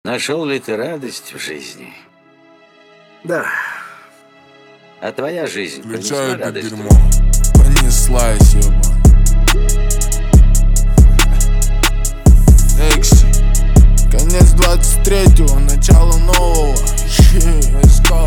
Нашел ли ты радость в жизни? Да. А твоя жизнь принесла Включаю это радость? дерьмо. Понеслась, ёба. Экси. Конец 23-го, начало нового. Let's go.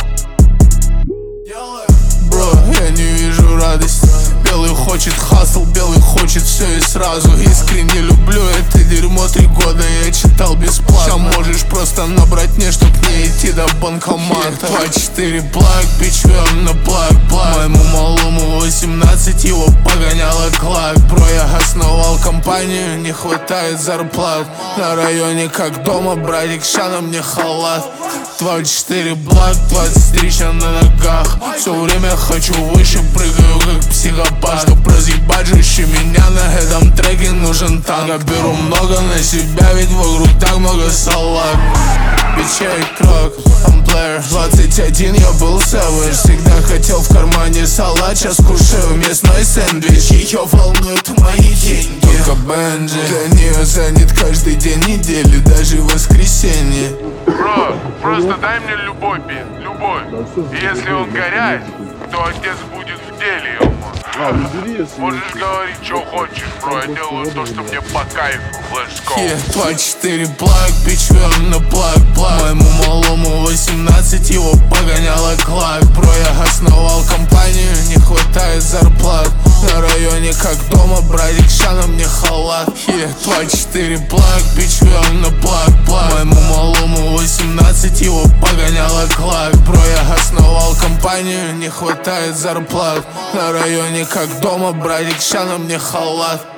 Бро, я не вижу радости. Белый хочет хасл, белый хочет все и сразу. Искренне люблю это дерьмо, 3 года я читал бесплатно. Можешь просто набрать мне, чтоб не идти до банкомата. 2-4 благ, бич, на благ. Моему малому 18, его погоняла клак. Бро, я основал компанию, не хватает зарплат. На районе как дома, братик, ща на мне халат. 2-4 благ, 23 ща на ногах. Все время хочу выше, прыгаю как психопат. Чтоб разъебать жестче меня, на этом треке нужен танк. Я беру много на себя, ведь вокруг так много салат. Бичей крок, I'm player. 21 я был savage. Всегда хотел в кармане салат, сейчас кушаю мясной сэндвич. Ее волнуют мои деньги, только Бенджи. Для нее занят каждый день недели, даже воскресенье. Бро, просто дай мне любой бит, любой. И если он горяет, то отец будет в деле, ё-мо. Можешь говорить, что хочешь, бро, я делаю то, что мне по кайфу. Let's go. 2-4 благ, бич, на благ. Моему малому 18, его погоняла клак. Бро, я основал компанию, не хватает зарплат. На районе как дома, братик, ща на мне халат. 2-4 благ, бич, на благ. Моему малому 18, его погоняла клак. Бро, я основал компанию, не хватает зарплат. На районе как дома, братик, ща на мне халат.